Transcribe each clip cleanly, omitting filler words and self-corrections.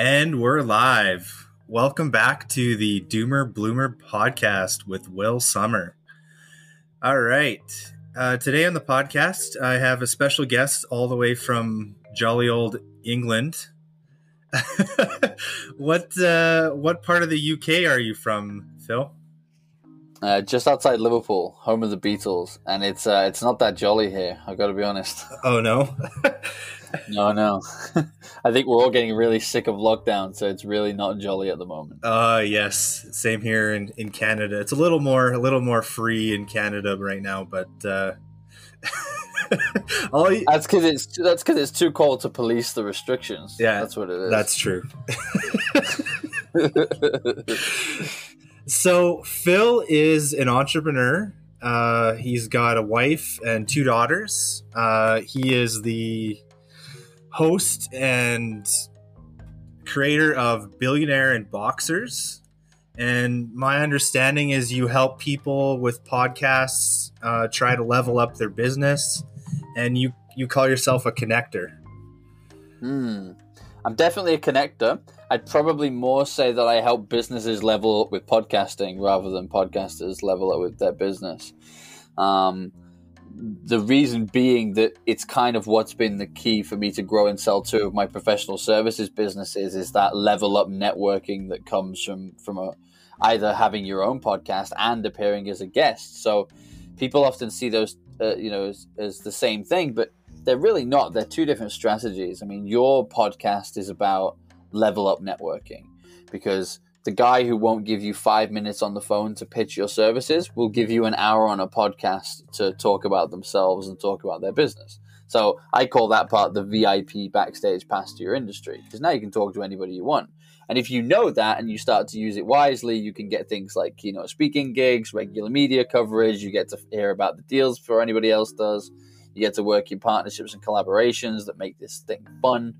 And we're live. Welcome back to the Doomer Bloomer podcast with Will Summer. All right. Today on the podcast, I have a special guest all the way from jolly old England. What part of the UK are you from, Phil? Just outside Liverpool, home of the Beatles, and it's not that jolly here. I've got to be honest. Oh no. No. I think we're all getting really sick of lockdown, so it's really not jolly at the moment. Yes, same here in Canada. It's a little more free in Canada right now, but that's because it's too cold to police the restrictions. Yeah, that's what it is. That's true. So Phil is an entrepreneur. He's got a wife and two daughters. He is the host and creator of Billionaire and Boxers. And my understanding is you help people with podcasts try to level up their business, and you call yourself a connector. I'm definitely a connector. I'd probably more say that I help businesses level up with podcasting rather than podcasters level up with their business. The reason being that it's kind of what's been the key for me to grow and sell two of my professional services businesses is that level up networking that comes from either having your own podcast and appearing as a guest. So people often see those as the same thing, but they're really not. They're two different strategies. I mean, your podcast is about level up networking because the guy who won't give you 5 minutes on the phone to pitch your services will give you an hour on a podcast to talk about themselves and talk about their business. So I call that part the VIP backstage pass to your industry, because now you can talk to anybody you want. And if you know that and you start to use it wisely, you can get things like, speaking gigs, regular media coverage. You get to hear about the deals before anybody else does. You get to work in partnerships and collaborations that make this thing fun.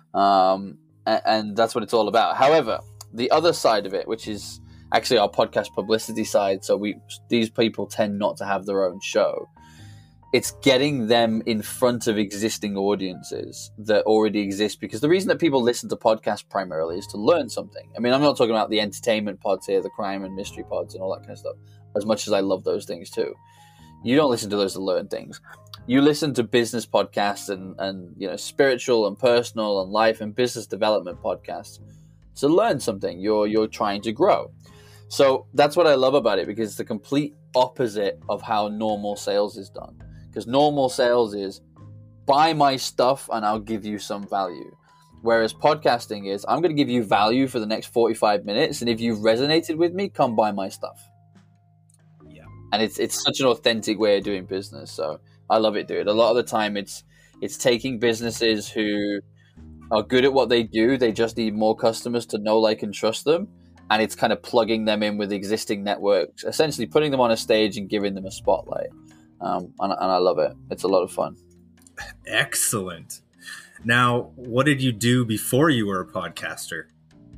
And that's what it's all about. However, the other side of it, which is actually our podcast publicity side, so these people tend not to have their own show. It's getting them in front of existing audiences that already exist, because the reason that people listen to podcasts primarily is to learn something. I mean, I'm not talking about the entertainment pods here, the crime and mystery pods and all that kind of stuff, as much as I love those things too. You don't listen to those to learn things. You listen to business podcasts and spiritual and personal and life and business development podcasts to learn something. You're trying to grow. So that's what I love about it, because it's the complete opposite of how normal sales is done. Because normal sales is buy my stuff and I'll give you some value. Whereas podcasting is I'm going to give you value for the next 45 minutes. And if you've resonated with me, come buy my stuff. Yeah. And it's such an authentic way of doing business. So I love it, dude. A lot of the time it's taking businesses who are good at what they do. They just need more customers to know, like, and trust them. And it's kind of plugging them in with existing networks, essentially putting them on a stage and giving them a spotlight. And I love it. It's a lot of fun. Excellent. Now, what did you do before you were a podcaster?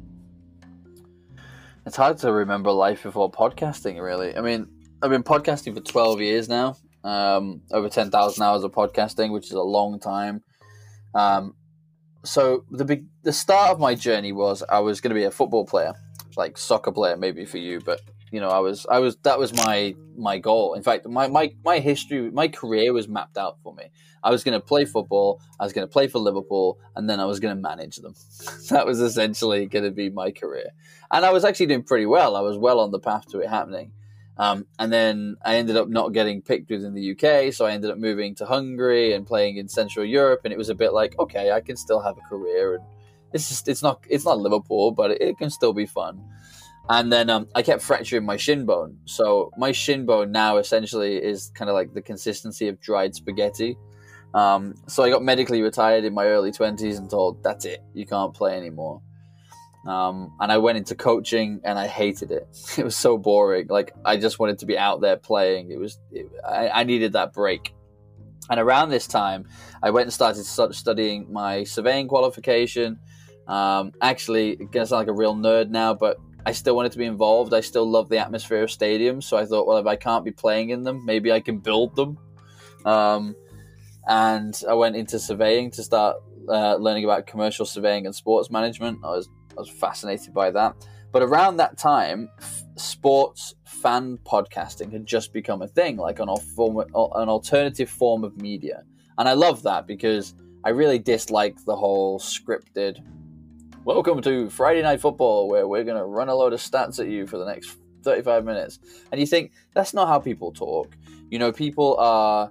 It's hard to remember life before podcasting, really. I mean, I've been podcasting for 12 years now. Over 10,000 hours of podcasting, which is a long time. So the start of my journey was I was going to be a football player, like soccer player, maybe for you, but that was my goal. In fact, my history, my career was mapped out for me. I was going to play football, I was going to play for Liverpool, and then I was going to manage them. That was essentially going to be my career. And I was actually doing pretty well. I was well on the path to it happening. And then I ended up not getting picked within the UK, so I ended up moving to Hungary and playing in Central Europe, and it was a bit like, okay, I can still have a career, and it's not Liverpool, but it can still be fun. And then I kept fracturing my shin bone, so my shin bone now essentially is kind of like the consistency of dried spaghetti. So I got medically retired in my early 20s and told, that's it, you can't play anymore. And I went into coaching and I hated it. It was so boring. Like, I just wanted to be out there playing. I needed that break. And around this time, I went and started studying my surveying qualification. Actually, it's going to sound like a real nerd now, but I still wanted to be involved. I still love the atmosphere of stadiums. So I thought, well, if I can't be playing in them, maybe I can build them. And I went into surveying to start learning about commercial surveying and sports management. I was was fascinated by that. But around that time, sports fan podcasting had just become a thing, like an alternative form of media. And I love that because I really dislike the whole scripted, welcome to Friday Night Football, where we're going to run a load of stats at you for the next 35 minutes. And you think, that's not how people talk. People are,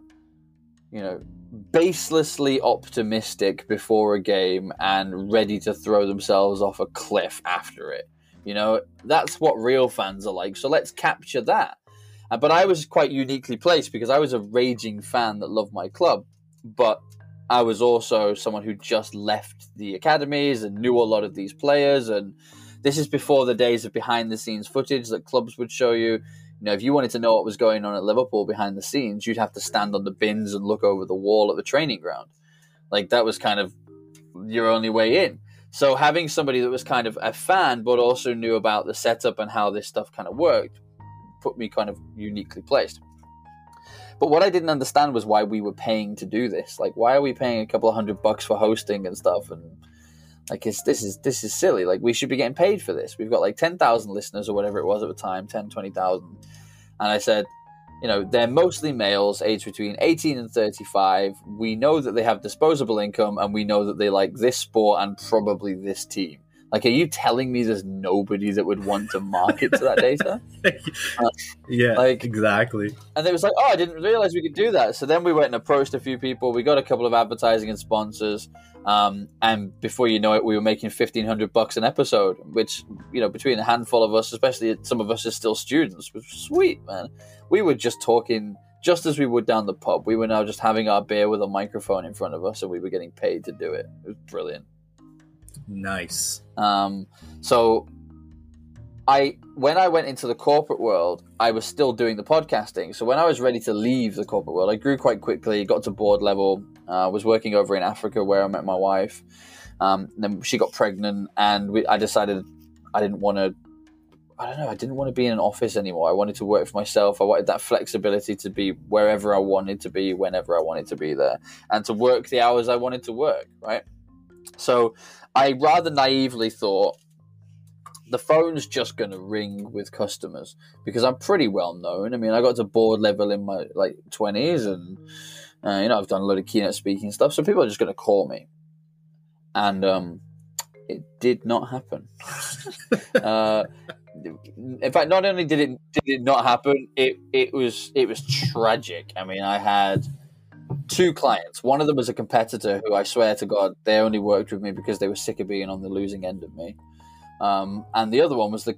baselessly optimistic before a game and ready to throw themselves off a cliff after it. That's what real fans are like. So let's capture that. But I was quite uniquely placed because I was a raging fan that loved my club. But I was also someone who just left the academies and knew a lot of these players. And this is before the days of behind-the-scenes footage that clubs would show you. If you wanted to know what was going on at Liverpool behind the scenes, you'd have to stand on the bins and look over the wall at the training ground. Like, that was kind of your only way in. So having somebody that was kind of a fan but also knew about the setup and how this stuff kind of worked put me kind of uniquely placed. But what I didn't understand was why we were paying to do this. Like, why are we paying a couple of $100 for hosting and stuff? And like, this is silly. Like, we should be getting paid for this. We've got like 10,000 listeners or whatever it was at the time, 10, 20,000. And I said, they're mostly males aged between 18 and 35. We know that they have disposable income and we know that they like this sport and probably this team. Like, are you telling me there's nobody that would want to market to that data? Yeah, exactly. And they was like, I didn't realize we could do that. So then we went and approached a few people. We got a couple of advertising and sponsors. And before you know it, we were making $1,500 an episode, which, between a handful of us, especially some of us are still students, was sweet, man. We were just talking just as we would down the pub. We were now just having our beer with a microphone in front of us, and we were getting paid to do it. It was brilliant. Nice. So when I went into the corporate world, I was still doing the podcasting. So when I was ready to leave the corporate world, I grew quite quickly, got to board level, was working over in Africa where I met my wife. Then she got pregnant, and I decided I didn't want to be in an office anymore. I wanted to work for myself. I wanted that flexibility to be wherever I wanted to be, whenever I wanted to be there, and to work the hours I wanted to work, right? So I rather naively thought the phone's just going to ring with customers because I'm pretty well known. I mean, I got to board level in my 20s and, I've done a lot of keynote speaking stuff. So people are just going to call me. And it did not happen. In fact, not only did it not happen, it was tragic. I mean, I had 2 clients. One of them was a competitor who, I swear to God, they only worked with me because they were sick of being on the losing end of me. And the other one was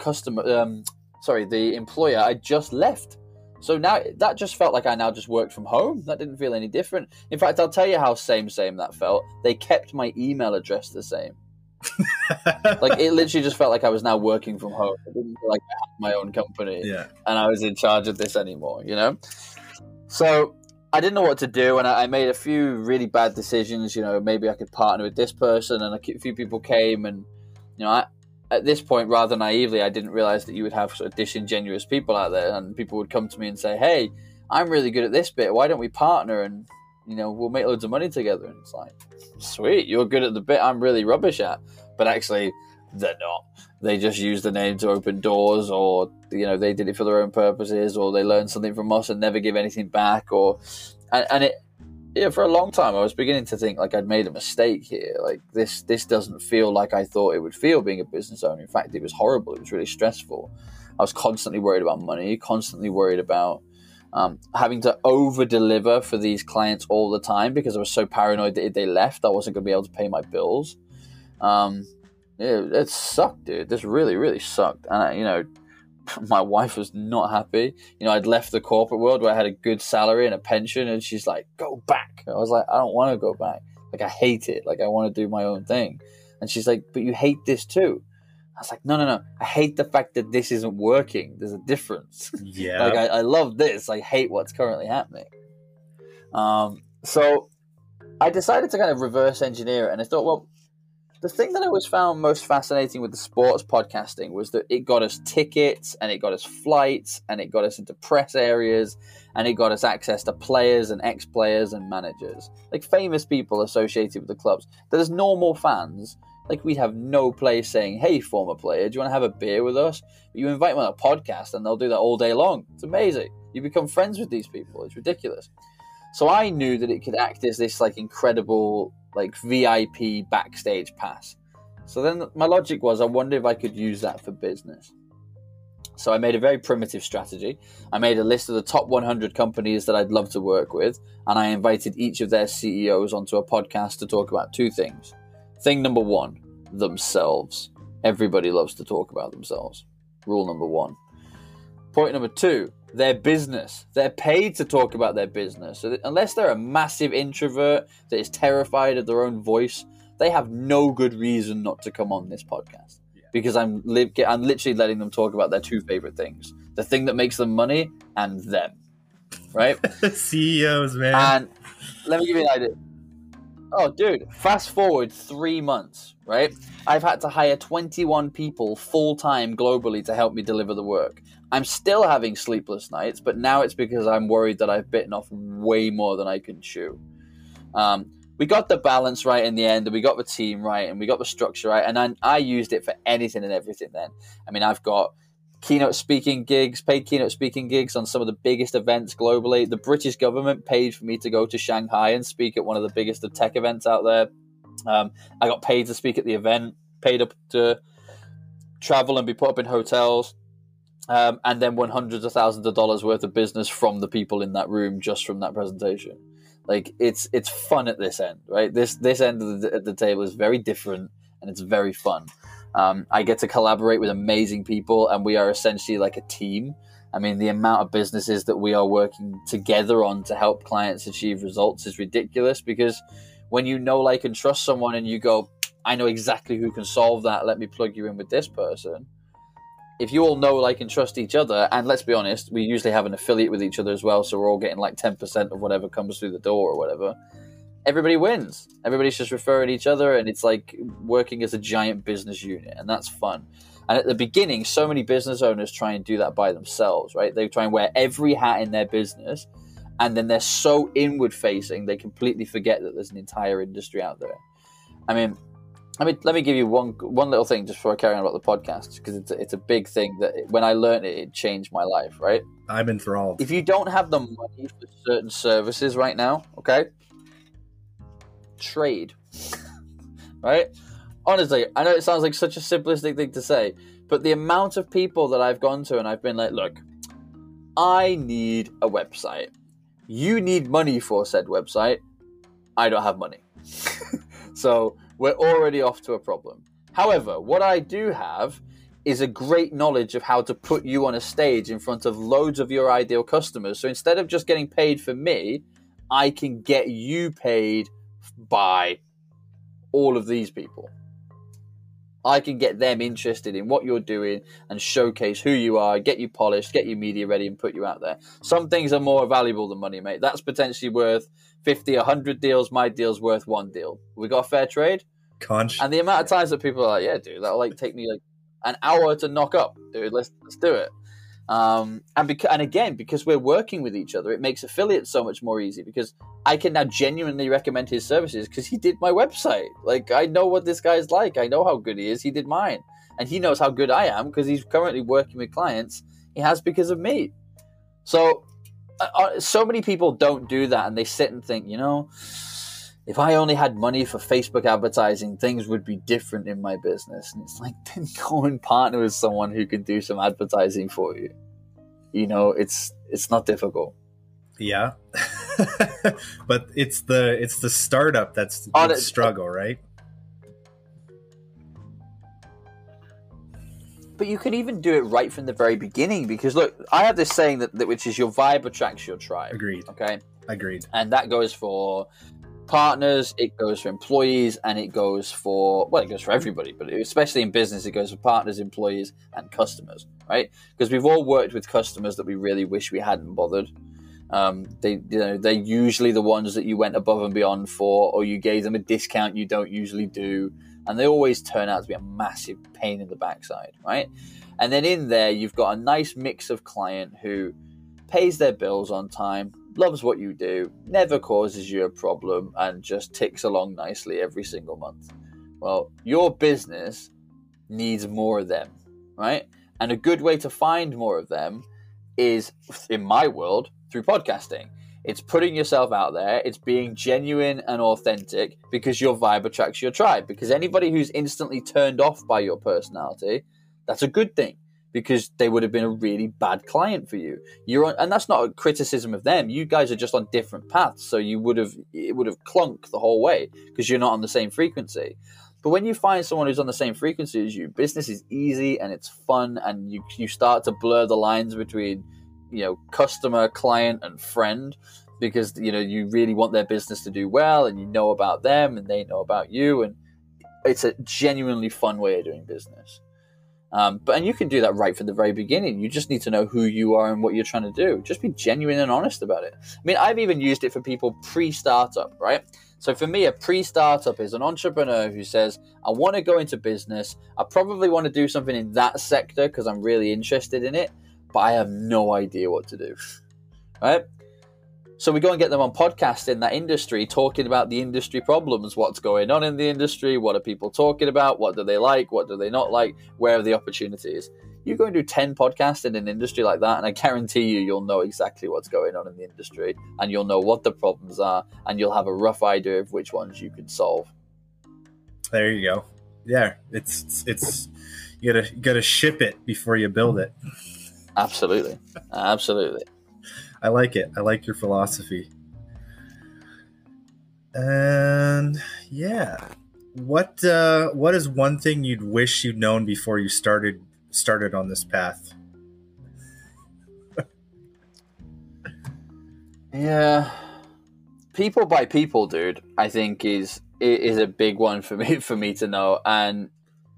the employer I just left. So now that just felt like I now just worked from home. That didn't feel any different. In fact, I'll tell you how same that felt. They kept my email address the same. Like, it literally just felt like I was now working from home. It didn't feel like I had my own company and I was in charge of this anymore, So I didn't know what to do, and I made a few really bad decisions. Maybe I could partner with this person, and a few people came, and at this point, rather naively, I didn't realize that you would have sort of disingenuous people out there, and people would come to me and say, "Hey, I'm really good at this bit. Why don't we partner and we'll make loads of money together?" And it's like, sweet, you're good at the bit I'm really rubbish at, but actually, they're not. They just use the name to open doors, or they did it for their own purposes, or they learned something from us and never give anything back, for a long time I was beginning to think like I'd made a mistake here. Like, this doesn't feel like I thought it would feel being a business owner. In fact, it was horrible. It was really stressful. I was constantly worried about money, constantly worried about having to over deliver for these clients all the time because I was so paranoid that if they left, I wasn't going to be able to pay my bills. It sucked, dude. This really, really sucked. And my wife was not happy. I'd left the corporate world where I had a good salary and a pension, and she's like, "Go back." I was like, "I don't want to go back. Like, I hate it. Like, I want to do my own thing." And she's like, "But you hate this too." I was like, No. I hate the fact that this isn't working. There's a difference. Yeah. Like, I love this. I hate what's currently happening. So I decided to kind of reverse engineer it, and I thought, well, the thing that I always found most fascinating with the sports podcasting was that it got us tickets, and it got us flights, and it got us into press areas, and it got us access to players and ex-players and managers, like famous people associated with the clubs, that as normal fans, Like, we'd have no place saying, hey, former player, do you want to have a beer with us? But you invite them on a podcast and they'll do that all day long. It's amazing. You become friends with these people. It's ridiculous. So I knew that it could act as this like incredible like VIP backstage pass. So then my logic was, I wonder if I could use that for business. So I made a very primitive strategy. I made a list of the top 100 companies that I'd love to work with, and I invited each of their CEOs onto a podcast to talk about two things. Thing number one, themselves. Everybody loves to talk about themselves. Rule number one. Point number two, their business. They're paid to talk about their business. So unless they're a massive introvert that is terrified of their own voice, they have no good reason not to come on this podcast. Because I'm literally letting them talk about their two favorite things. The thing that makes them money and them. Right? CEOs, man. And let me give you an idea. Oh, dude, fast forward 3 months, right? I've had to hire 21 people full-time globally to help me deliver the work. I'm still having sleepless nights, but now it's because I'm worried that I've bitten off way more than I can chew. We got the balance right in the end, and we got the team right, and we got the structure right, and I used it for anything and everything then. I mean, I've got paid keynote speaking gigs on some of the biggest events globally. The British government paid for me to go to Shanghai and speak at one of the biggest of tech events out there. I got paid to speak at the event, paid up to travel and be put up in hotels, and then won hundreds of thousands of dollars worth of business from the people in that room just from that presentation. Like, it's fun at this end, right? This end of the table is very different, and it's very fun. I get to collaborate with amazing people, and we are essentially like a team. I mean, the amount of businesses that we are working together on to help clients achieve results is ridiculous, because when you know, like, and trust someone and you go, I know exactly who can solve that, let me plug you in with this person. If you all know, like, and trust each other, and let's be honest, we usually have an affiliate with each other as well, so we're all getting like 10% of whatever comes through the door or whatever. Everybody wins. Everybody's just referring each other, and it's like working as a giant business unit, and that's fun. And at the beginning, so many business owners try and do that by themselves, right? They try and wear every hat in their business, and then they're so inward facing, they completely forget that there's an entire industry out there. I mean, let me give you one little thing just before I carry on about the podcast, because it's a big thing that when I learned it, it changed my life, right? I'm enthralled. If you don't have the money for certain services right now, okay, trade, right? Honestly, I know it sounds like such a simplistic thing to say, but the amount of people that I've gone to and I've been like, look, I need a website. You need money for said website. I don't have money. So we're already off to a problem. However, what I do have is a great knowledge of how to put you on a stage in front of loads of your ideal customers. So instead of just getting paid for me, I can get you paid by all of these people. I can get them interested in what you're doing and showcase who you are, get you polished, get you media ready, and put you out there. Some things are more valuable than money, mate. That's potentially worth 50, 100 deals. My deal's worth one deal. We got a fair trade? And the amount of times that people are like, yeah, dude, that'll like take me like an hour to knock up, dude. Let's do it. And again, because we're working with each other, it makes affiliates so much more easy, because I can now genuinely recommend his services because he did my website. Like, I know what this guy's like. I know how good he is. He did mine. And he knows how good I am because he's currently working with clients he has because of me. So many people don't do that, and they sit and think, you know, if I only had money for Facebook advertising, things would be different in my business. And it's like, then go and partner with someone who can do some advertising for you. You know, it's not difficult. Yeah. But it's the startup that's the struggle, right? But you can even do it right from the very beginning, because look, I have this saying that which is your vibe attracts your tribe. Agreed. Okay. Agreed. And that goes for partners, it goes for employees, and it goes for everybody, but especially in business, it goes for partners, employees, and customers, right? Because we've all worked with customers that we really wish we hadn't bothered. They're usually the ones that you went above and beyond for, or you gave them a discount you don't usually do, and they always turn out to be a massive pain in the backside, right? And then in there, you've got a nice mix of client who pays their bills on time, loves what you do, never causes you a problem, and just ticks along nicely every single month. Well, your business needs more of them, right? And a good way to find more of them is, in my world, through podcasting. It's putting yourself out there. It's being genuine and authentic, because your vibe attracts your tribe. Because anybody who's instantly turned off by your personality, that's a good thing, because they would have been a really bad client for you. And that's not a criticism of them. You guys are just on different paths, so it would have clunked the whole way because you're not on the same frequency. But when you find someone who's on the same frequency as you, business is easy and it's fun, and you start to blur the lines between, customer, client, and friend, because, you really want their business to do well, and you know about them and they know about you. And it's a genuinely fun way of doing business. And you can do that right from the very beginning. You just need to know who you are and what you're trying to do. Just be genuine and honest about it. I mean, I've even used it for people pre-startup, right? So for me, a pre-startup is an entrepreneur who says, I want to go into business. I probably want to do something in that sector because I'm really interested in it, but I have no idea what to do, right? So we go and get them on podcasts in that industry, talking about the industry problems, what's going on in the industry, what are people talking about, what do they like, what do they not like, where are the opportunities. You go and do 10 podcasts in an industry like that, and I guarantee you'll know exactly what's going on in the industry, and you'll know what the problems are, and you'll have a rough idea of which ones you can solve. There you go. Yeah, it's you gotta ship it before you build it. Absolutely. I like it. I like your philosophy. And yeah, what is one thing you'd wish you'd known before you started on this path? Yeah, people by people, dude, I think is a big one for me to know. And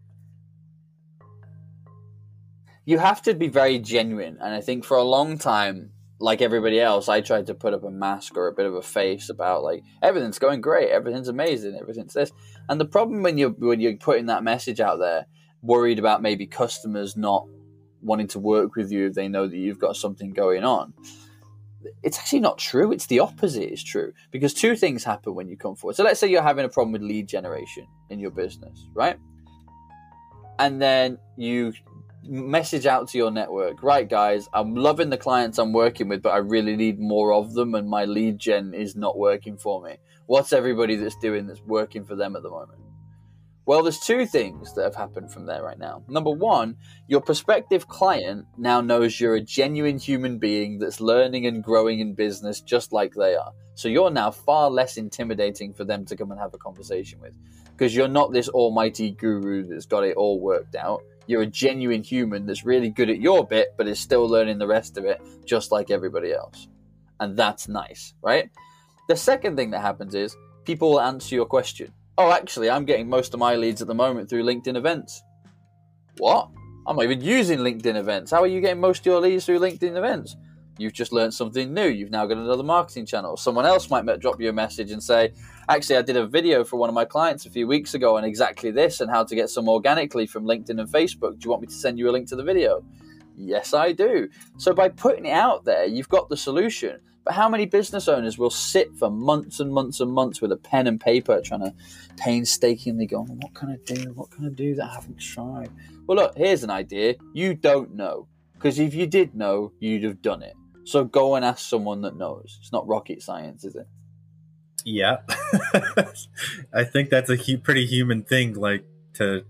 you have to be very genuine. And I think for a long time, like everybody else, I tried to put up a mask or a bit of a face about, like, everything's going great, everything's amazing, everything's this. And the problem when you're putting that message out there, worried about maybe customers not wanting to work with you if they know that you've got something going on, it's actually not true. It's the opposite is true, because two things happen when you come forward. So let's say you're having a problem with lead generation in your business, right? And then you message out to your network, right, guys, I'm loving the clients I'm working with, but I really need more of them, and my lead gen is not working for me. What's everybody that's working for them at the moment? Well, there's two things that have happened from there right now. Number one, your prospective client now knows you're a genuine human being that's learning and growing in business just like they are. So you're now far less intimidating for them to come and have a conversation with, because you're not this almighty guru that's got it all worked out. You're a genuine human that's really good at your bit, but is still learning the rest of it just like everybody else. And that's nice, right? The second thing that happens is people will answer your question. Oh, actually, I'm getting most of my leads at the moment through LinkedIn events. What? I'm not even using LinkedIn events. How are you getting most of your leads through LinkedIn events? You've just learned something new. You've now got another marketing channel. Someone else might drop you a message and say, actually, I did a video for one of my clients a few weeks ago on exactly this and how to get some organically from LinkedIn and Facebook. Do you want me to send you a link to the video? Yes, I do. So by putting it out there, you've got the solution. But how many business owners will sit for months and months and months with a pen and paper trying to painstakingly go, what can I do? What can I do that I haven't tried? Well, look, here's an idea. You don't know. Because if you did know, you'd have done it. So go and ask someone that knows. It's not rocket science, is it? Yeah. I think that's a pretty human thing, like to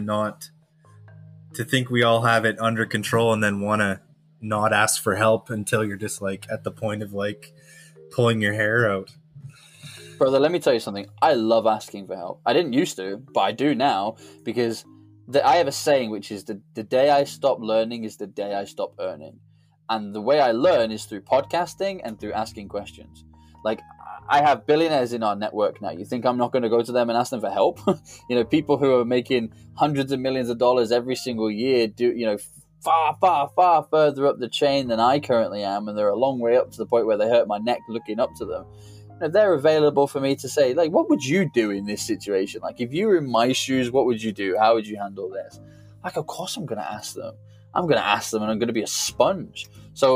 think we all have it under control and then want to not ask for help until you're just like at the point of like pulling your hair out. Brother, let me tell you something. I love asking for help. I didn't used to, but I do now, because I have a saying, which is the day I stop learning is the day I stop earning. And the way I learn is through podcasting and through asking questions. Like, I have billionaires in our network now. You think I'm not going to go to them and ask them for help? People who are making hundreds of millions of dollars every single year do, far, far, far further up the chain than I currently am, and they're a long way up to the point where they hurt my neck looking up to them. They're available for me to say, like, what would you do in this situation? Like, if you were in my shoes, what would you do? How would you handle this? Like, of course I'm going to ask them. I'm going to ask them, and I'm going to be a sponge. So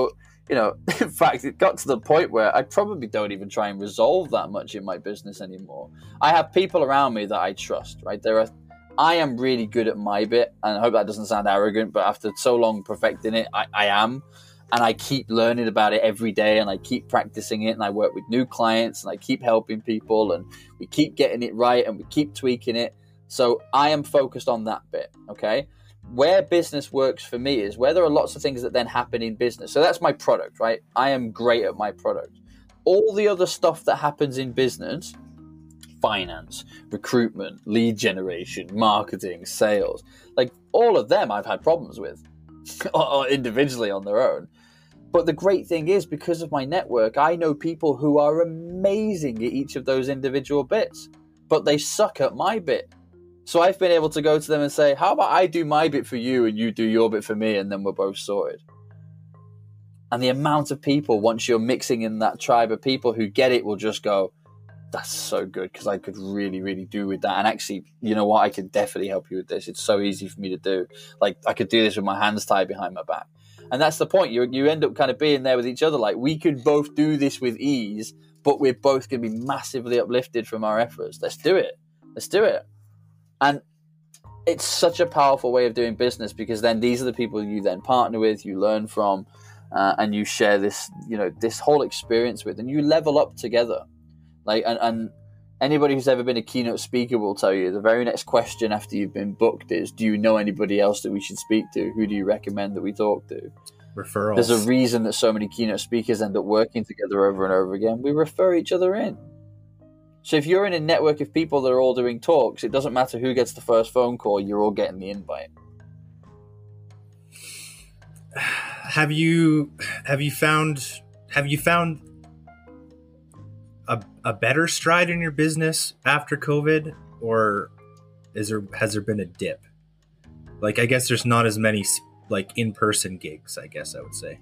in fact, it got to the point where I probably don't even try and resolve that much in my business anymore. I have people around me that I trust, right? I am really good at my bit, and I hope that doesn't sound arrogant, but after so long perfecting it, I am. And I keep learning about it every day, and I keep practicing it, and I work with new clients, and I keep helping people, and we keep getting it right, and we keep tweaking it. So I am focused on that bit, okay? Where business works for me is where there are lots of things that then happen in business. So that's my product, right? I am great at my product. All the other stuff that happens in business, finance, recruitment, lead generation, marketing, sales, like all of them I've had problems with or individually on their own. But the great thing is, because of my network, I know people who are amazing at each of those individual bits, but they suck at my bit. So I've been able to go to them and say, how about I do my bit for you and you do your bit for me, and then we're both sorted. And the amount of people, once you're mixing in that tribe of people who get it, will just go, that's so good, because I could really, really do with that. And actually, you know what? I could definitely help you with this. It's so easy for me to do. Like, I could do this with my hands tied behind my back. And that's the point. You end up kind of being there with each other. Like, we could both do this with ease, but we're both going to be massively uplifted from our efforts. Let's do it. Let's do it. And it's such a powerful way of doing business, because then these are the people you then partner with, you learn from, and you share this, this whole experience with, and you level up together. Like, and anybody who's ever been a keynote speaker will tell you the very next question after you've been booked is, do you know anybody else that we should speak to? Who do you recommend that we talk to? Referrals. There's a reason that so many keynote speakers end up working together over and over again. We refer each other in. So if you're in a network of people that are all doing talks, it doesn't matter who gets the first phone call, you're all getting the invite. Have you found a better stride in your business after COVID, or has there been a dip? Like, I guess there's not as many like in-person gigs, I guess I would say.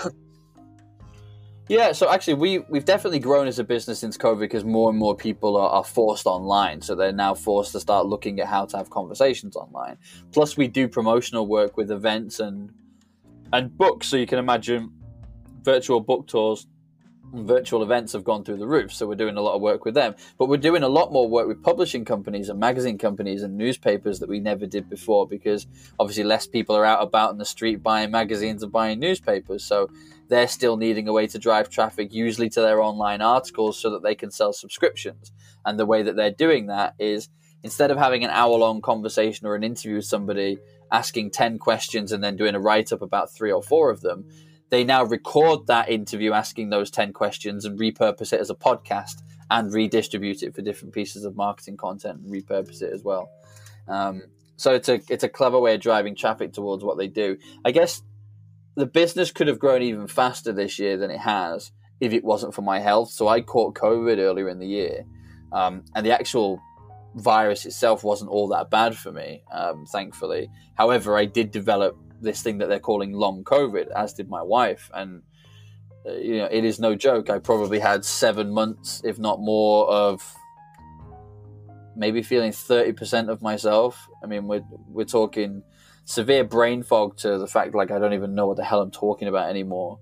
Yeah, so actually we've definitely grown as a business since COVID, because more and more people are forced online. So they're now forced to start looking at how to have conversations online. Plus we do promotional work with events and books. So you can imagine virtual book tours and virtual events have gone through the roof. So we're doing a lot of work with them. But we're doing a lot more work with publishing companies and magazine companies and newspapers that we never did before, because obviously less people are out about in the street buying magazines and buying newspapers. So they're still needing a way to drive traffic, usually to their online articles, so that they can sell subscriptions. And the way that they're doing that is, instead of having an hour-long conversation or an interview with somebody, asking 10 questions and then doing a write-up about 3 or 4 of them, they now record that interview asking those 10 questions and repurpose it as a podcast and redistribute it for different pieces of marketing content and repurpose it as well. So it's a clever way of driving traffic towards what they do. I guess the business could have grown even faster this year than it has if it wasn't for my health. So I caught COVID earlier in the year, and the actual virus itself wasn't all that bad for me, thankfully. However, I did develop this thing that they're calling long COVID, as did my wife. And, it is no joke. I probably had 7 months, if not more, of maybe feeling 30% of myself. I mean, we're talking severe brain fog to the fact, like, I don't even know what the hell I'm talking about anymore.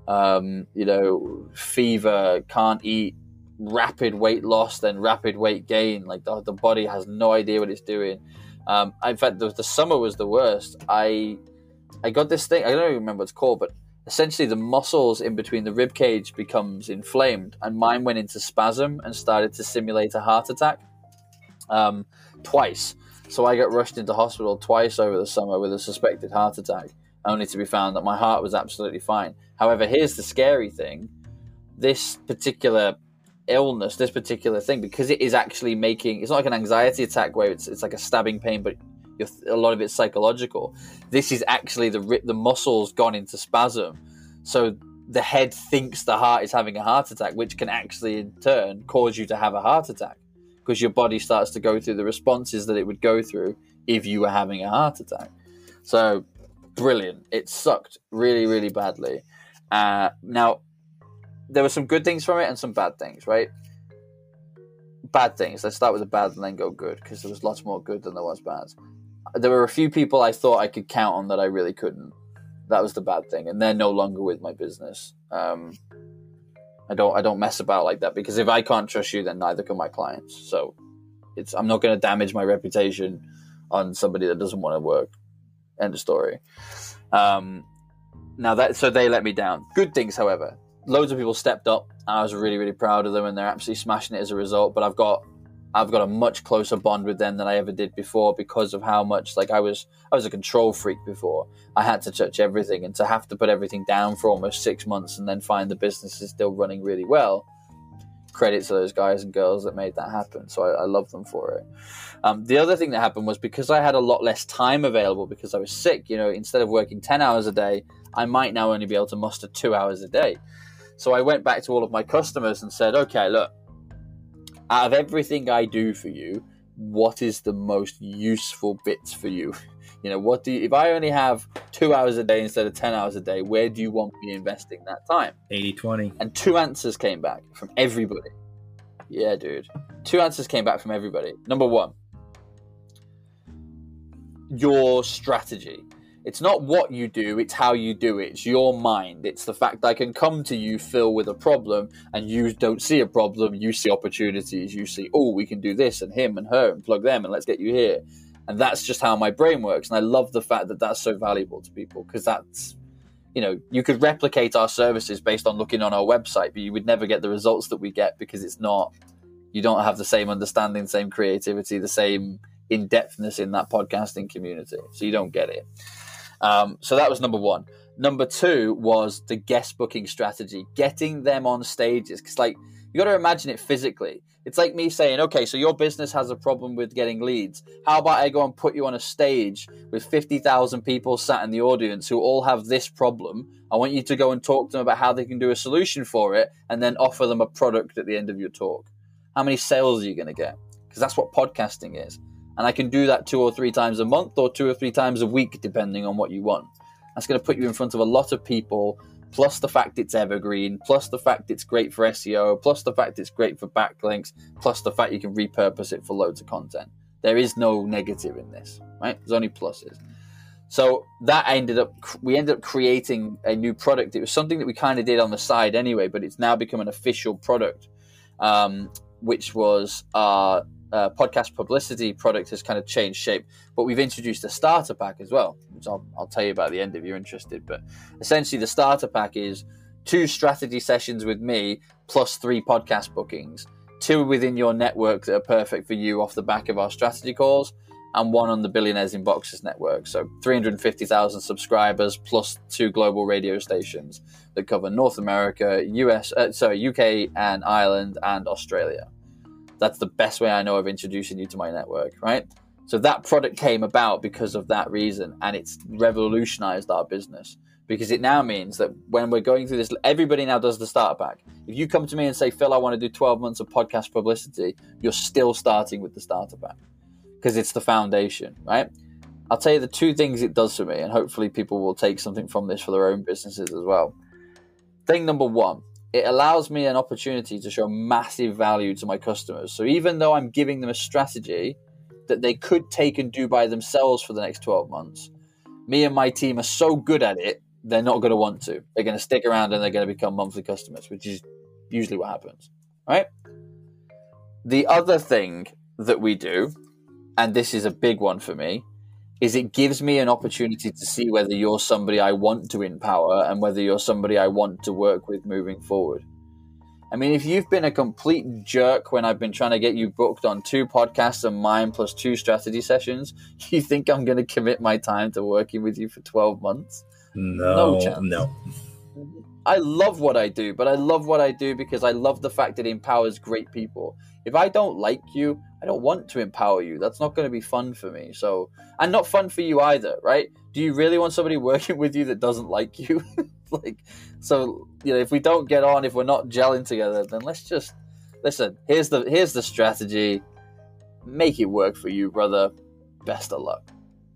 Fever, can't eat, rapid weight loss, then rapid weight gain. Like the body has no idea what it's doing. In fact, the summer was the worst. I got this thing, I don't even remember what it's called, but essentially the muscles in between the rib cage becomes inflamed, and mine went into spasm and started to simulate a heart attack twice. So I got rushed into hospital twice over the summer with a suspected heart attack, only to be found that my heart was absolutely fine. However, here's the scary thing. This particular illness, this particular thing, because it is actually it's not like an anxiety attack where it's like a stabbing pain, but a lot of it's psychological. This is actually the muscles gone into spasm. So the head thinks the heart is having a heart attack, which can actually in turn cause you to have a heart attack, because your body starts to go through the responses that it would go through if you were having a heart attack. So brilliant. It sucked really, really badly. Now, there were some good things from it and some bad things, right? Bad things. Let's start with the bad and then go good, because there was lots more good than there was bad. There were a few people I thought I could count on that I really couldn't. That was the bad thing, and they're no longer with my business. I don't mess about like that, because if I can't trust you, then neither can my clients. So I'm not going to damage my reputation on somebody that doesn't want to work. End of story. So they let me down. Good things, however, loads of people stepped up. I was really, really proud of them, and they're absolutely smashing it as a result. But I've got a much closer bond with them than I ever did before, because of how much, like, I was a control freak before. I had to touch everything, and to have to put everything down for almost 6 months and then find the business is still running really well. Credit to those guys and girls that made that happen. So I love them for it. The other thing that happened was, because I had a lot less time available because I was sick, instead of working 10 hours a day, I might now only be able to muster 2 hours a day. So I went back to all of my customers and said, okay, look, out of everything I do for you, what is the most useful bits for you? If I only have 2 hours a day instead of 10 hours a day, where do you want me investing that time? 80-20. And 2 answers came back from everybody. Yeah, dude. 2 answers came back from everybody. Number one, your strategy. It's not what you do, it's how you do it. It's your mind. It's the fact that I can come to you, Phil, with a problem, and you don't see a problem. You see opportunities. You see, oh, we can do this, and him and her, and plug them, and let's get you here. And that's just how my brain works. And I love the fact that that's so valuable to people, because that's, you could replicate our services based on looking on our website, but you would never get the results that we get, because it's not, you don't have the same understanding, same creativity, the same in-depthness in that podcasting community. So you don't get it. So that was number one. Number two was the guest booking strategy, getting them on stages. Because, like, you got to imagine it physically. It's like me saying, okay, so your business has a problem with getting leads. How about I go and put you on a stage with 50,000 people sat in the audience who all have this problem? I want you to go and talk to them about how they can do a solution for it, and then offer them a product at the end of your talk. How many sales are you going to get? Because that's what podcasting is. And I can do that 2 or 3 times a month, or 2 or 3 times a week, depending on what you want. That's going to put you in front of a lot of people, plus the fact it's evergreen, plus the fact it's great for SEO, plus the fact it's great for backlinks, plus the fact you can repurpose it for loads of content. There is no negative in this, right? There's only pluses. So that we ended up creating a new product. It was something that we kind of did on the side anyway, but it's now become an official product, which was our podcast publicity product has kind of changed shape. But we've introduced a starter pack as well, which I'll tell you about at the end if you're interested. But essentially the starter pack is 2 strategy sessions with me plus 3 podcast bookings, 2 within your network that are perfect for you off the back of our strategy calls, and 1 on the Billionaires in Boxes network. So 350,000 subscribers plus 2 global radio stations that cover North America, UK and Ireland and Australia. That's the best way I know of introducing you to my network, right? So that product came about because of that reason, and it's revolutionized our business, because it now means that when we're going through this, everybody now does the starter pack. If you come to me and say, Phil, I want to do 12 months of podcast publicity, you're still starting with the starter pack, because it's the foundation, right? I'll tell you the 2 things it does for me, and hopefully people will take something from this for their own businesses as well. Thing number 1, it allows me an opportunity to show massive value to my customers. So even though I'm giving them a strategy that they could take and do by themselves for the next 12 months, me and my team are so good at it, they're not going to want to. They're going to stick around and they're going to become monthly customers, which is usually what happens, right? The other thing that we do, and this is a big one for me, is it gives me an opportunity to see whether you're somebody I want to empower and whether you're somebody I want to work with moving forward. I mean, if you've been a complete jerk when I've been trying to get you booked on 2 podcasts and mine plus 2 strategy sessions, you think I'm going to commit my time to working with you for 12 months? No chance. No. I love what I do, but I love what I do because I love the fact that it empowers great people. If I don't like you, I don't want to empower you. That's not going to be fun for me. So, and not fun for you either, right? Do you really want somebody working with you that doesn't like you? If we don't get on, if we're not gelling together, then let's just listen. Here's the strategy. Make it work for you, brother. Best of luck.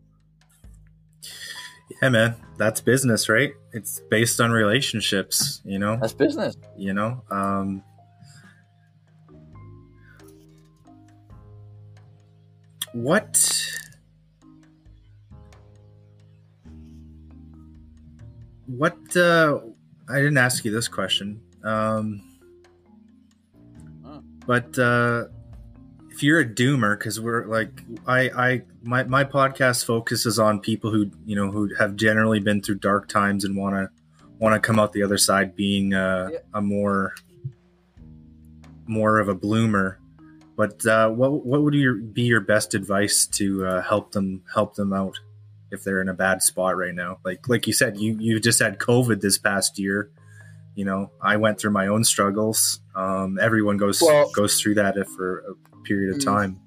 Yeah, man, that's business, right? It's based on relationships, That's business. what I didn't ask you this question, but if you're a doomer, because we're like my podcast focuses on people who who have generally been through dark times and want to come out the other side being a more of a bloomer. But what would be your best advice to help them out if they're in a bad spot right now? Like you said, you just had COVID this past year. I went through my own struggles. Everyone goes through that for a period of time.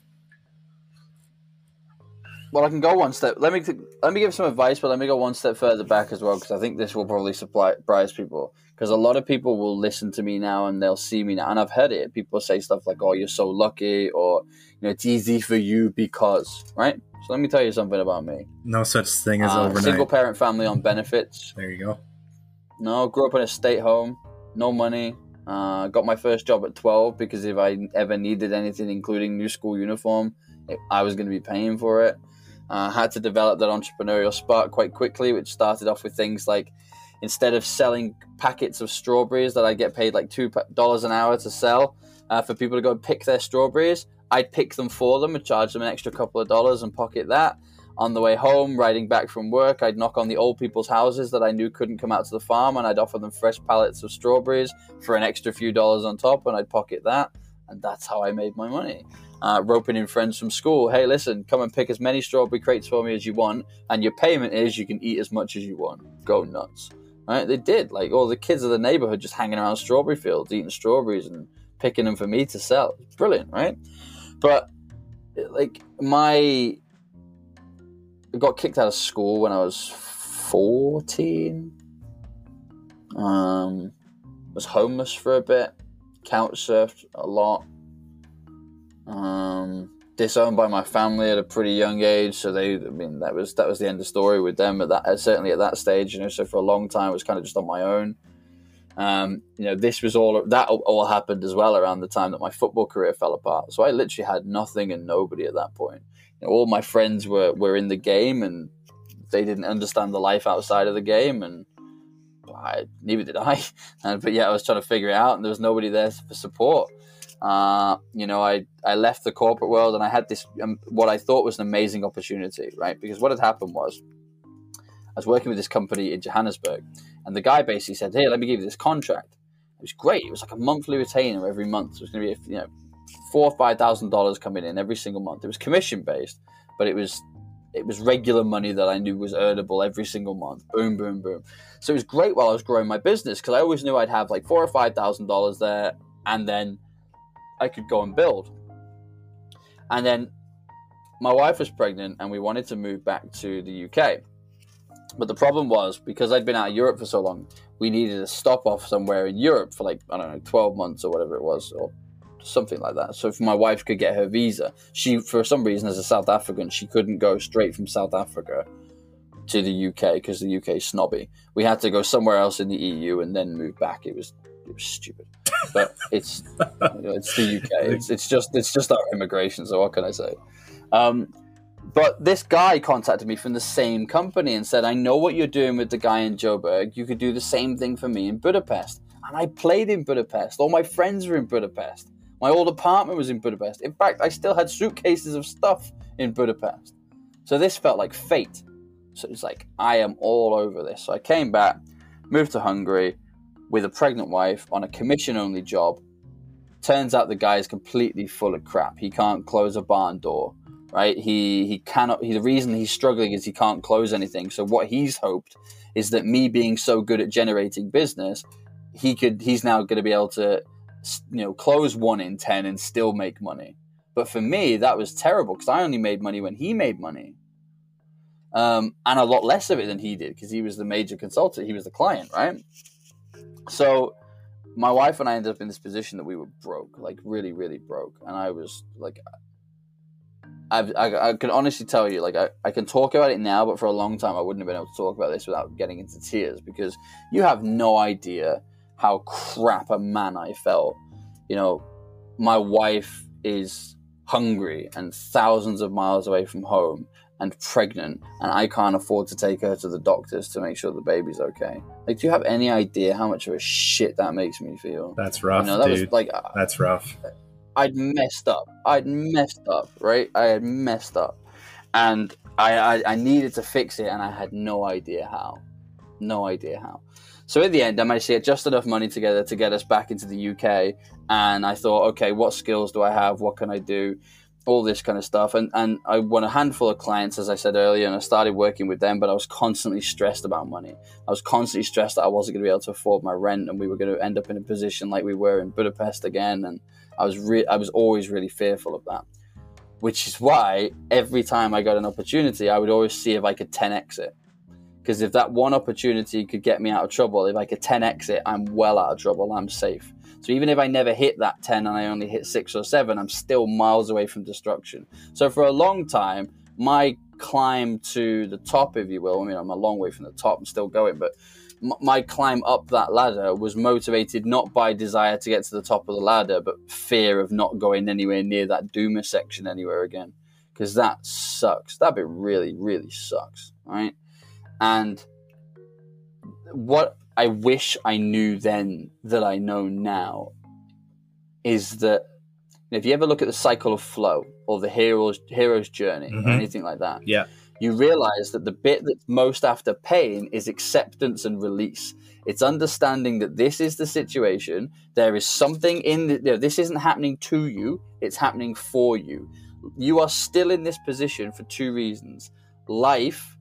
Well, I can go one step. Let me give some advice, but let me go one step further back as well, because I think this will probably surprise people. Because a lot of people will listen to me now and they'll see me now, and I've heard it. People say stuff like, "Oh, you're so lucky," or "It's easy for you because," right? So let me tell you something about me. No such thing as overnight. Single parent family on benefits. There you go. No, grew up in a state home, no money. Got my first job at 12 because if I ever needed anything, including new school uniform, I was going to be paying for it. Had to develop that entrepreneurial spark quite quickly, which started off with things like, instead of selling packets of strawberries that I get paid like $2 an hour to sell for people to go and pick their strawberries, I'd pick them for them and charge them an extra couple of dollars and pocket that. On the way home, riding back from work, I'd knock on the old people's houses that I knew couldn't come out to the farm, and I'd offer them fresh pallets of strawberries for an extra few dollars on top, and I'd pocket that. And that's how I made my money. Roping in friends from school. Hey, listen, come and pick as many strawberry crates for me as you want, and your payment is you can eat as much as you want. Go nuts. Right? They did. Like, all the kids of the neighborhood just hanging around strawberry fields, eating strawberries and picking them for me to sell. It's brilliant, right? But, like, I got kicked out of school when I was 14. Was homeless for a bit. Couch surfed a lot. Disowned by my family at a pretty young age, so that was the end of the story with them. Certainly at that stage, so for a long time I was kind of just on my own. This was all happened as well around the time that my football career fell apart. So I literally had nothing and nobody at that point. All my friends were in the game, and they didn't understand the life outside of the game, and neither did I. But yeah, I was trying to figure it out, and there was nobody there for support. I left the corporate world, and I had this what I thought was an amazing opportunity, right? Because what had happened was, I was working with this company in Johannesburg, and the guy basically said, "Hey, let me give you this contract." It was great. It was like a monthly retainer every month. It was going to be $4,000 or $5,000 coming in every single month. It was commission based, but it was regular money that I knew was earnable every single month. Boom, boom, boom. So it was great while I was growing my business, because I always knew I'd have like $4,000 or $5,000 there, and then I could go and build. And then my wife was pregnant, and we wanted to move back to the UK. But the problem was, because I'd been out of Europe for so long, we needed a stop off somewhere in Europe for 12 months or whatever it was, or something like that. So if my wife could get her visa, she, for some reason, as a South African, she couldn't go straight from South Africa to the UK because the UK is snobby. We had to go somewhere else in the EU and then move back. It was stupid, but it's it's the UK. It's just our immigration. So what can I say? But this guy contacted me from the same company and said, "I know what you're doing with the guy in Joburg. You could do the same thing for me in Budapest." And I played in Budapest. All my friends were in Budapest. My old apartment was in Budapest. In fact, I still had suitcases of stuff in Budapest. So this felt like fate. So it's like, I am all over this. So I came back, moved to Hungary with a pregnant wife on a commission-only job. Turns out the guy is completely full of crap. He can't close a barn door, right? He cannot. The reason he's struggling is he can't close anything. So what he's hoped is that me being so good at generating business, he's now going to be able to, close 1 in 10 and still make money. But for me, that was terrible, because I only made money when he made money. And a lot less of it than he did, because he was the major consultant. He was the client, right? So my wife and I ended up in this position that we were broke, like really, really broke. And I was like, I can honestly tell you, like, I can talk about it now, but for a long time I wouldn't have been able to talk about this without getting into tears, because you have no idea how crap a man I felt. My wife is hungry and thousands of miles away from home, and pregnant, and I can't afford to take her to the doctors to make sure the baby's okay. Like, do you have any idea how much of a shit that makes me feel? That's rough, that dude. was like, that's rough. I'd messed up, right? I had messed up, and I needed to fix it, and I had no idea how. So in the end, I managed to get just enough money together to get us back into the UK, and I thought, okay, what skills do I have? What can I do? All this kind of stuff. And I won a handful of clients, as I said earlier, and I started working with them, but I was constantly stressed about money. I was constantly stressed that I wasn't going to be able to afford my rent, and we were going to end up in a position like we were in Budapest again. And I was always really fearful of that, which is why every time I got an opportunity, I would always see if I could 10x it. Because if that one opportunity could get me out of trouble, if I could 10x it, I'm well out of trouble, I'm safe. So even if I never hit that 10 and I only hit 6 or 7, I'm still miles away from destruction. So for a long time, my climb to the top, if you will, I mean, I'm a long way from the top, I'm still going, but my climb up that ladder was motivated not by desire to get to the top of the ladder, but fear of not going anywhere near that doomer section anywhere again. Because that sucks. That bit really, really sucks, right? And what I wish I knew then that I know now is that if you ever look at the cycle of flow or the hero's journey or anything like that, you realize that the bit that's most after pain is acceptance and release. It's understanding that this is the situation. There is something this isn't happening to you. It's happening for you. You are still in this position for 2 reasons. Life